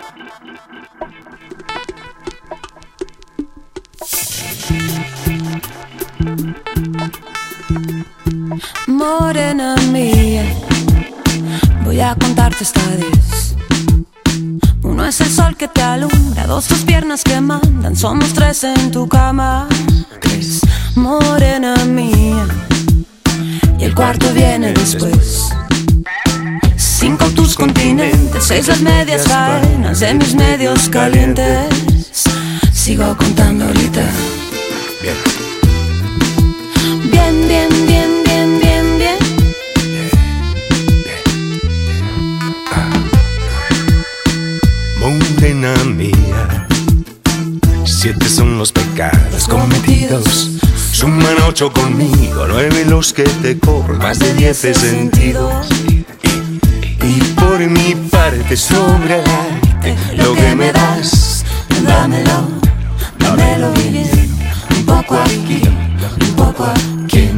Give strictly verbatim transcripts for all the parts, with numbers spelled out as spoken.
Morena mía, voy a contarte hasta diez. Uno es el sol que te alumbra, dos tus piernas que mandan, somos tres en tu cama. Tres, morena mía, y el cuarto viene después. Cinco tus continentes, seis las medias faenas de mis medios calientes. Sigo contando ahorita. Bien. Bien, bien, bien, bien, bien, bien. Morena mía, siete son los pecados cometidos. Suman ocho conmigo, nueve los que te cobro, más de diez he sentido. Y, y por mi parte sobre el arte, lo que me das, Dámelo, dámelo bien. Un poco aquí, un poco aquí.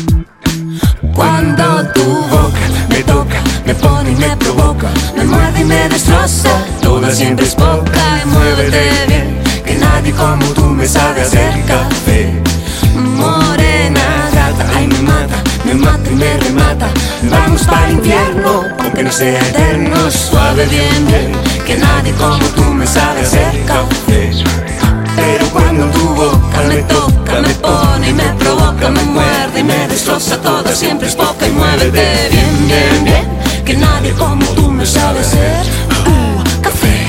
Cuando tu boca me toca, me pone y me provoca, me muerde y me destroza, toda siempre es poca. Y muévete bien, que nadie como tú me sabe hacer café. Morena gata, ay me mata, me mata y me remata. Vamos para el infierno, aunque no sea eterno. Suave bien, bien, que nadie como tú me sabe hacer café. Pero cuando tu boca me toca, me pone y me provoca, me muerde y me destroza, toda siempre es poca. Y muévete bien, bien, bien, que nadie como tú me sabe hacer uh, café.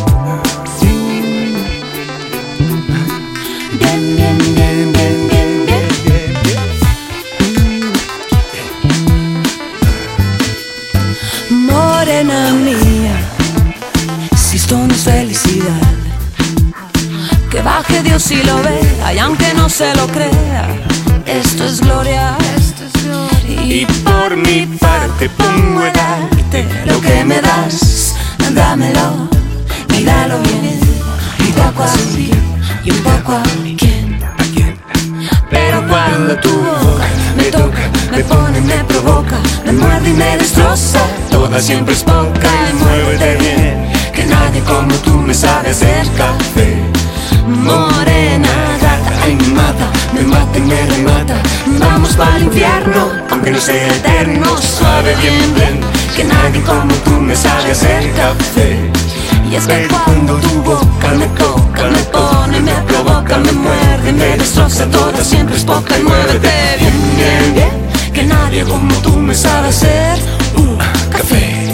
Bien, bien, bien, bien, bien, bien. Morena mía, si esto no es felicidad, que baje Dios y lo vea, y aunque no se lo crea, esto es gloria, esto es gloria. y por mi parte pongo el arte, Lo que me das, dámelo, y dalo bien. Un poco así y un poco a quien. Pero cuando tu boca me toca, me pone, me provoca, me muerde y me destroza, toda siempre es poca. Y muévete bien, que nadie como tú me sabe hacer café. Morena gata, ay me mata, me mata y me remata. Vamos para el infierno, aunque no sea eterno. Suave bien, bien, que nadie como tú me sabe hacer café. Y es que cuando tu boca me toca, me pone, me provoca, me muerde, me destroza, toda siempre es poca. Y muévete bien, bien, bien, que nadie como tú me sabe hacer uh, café.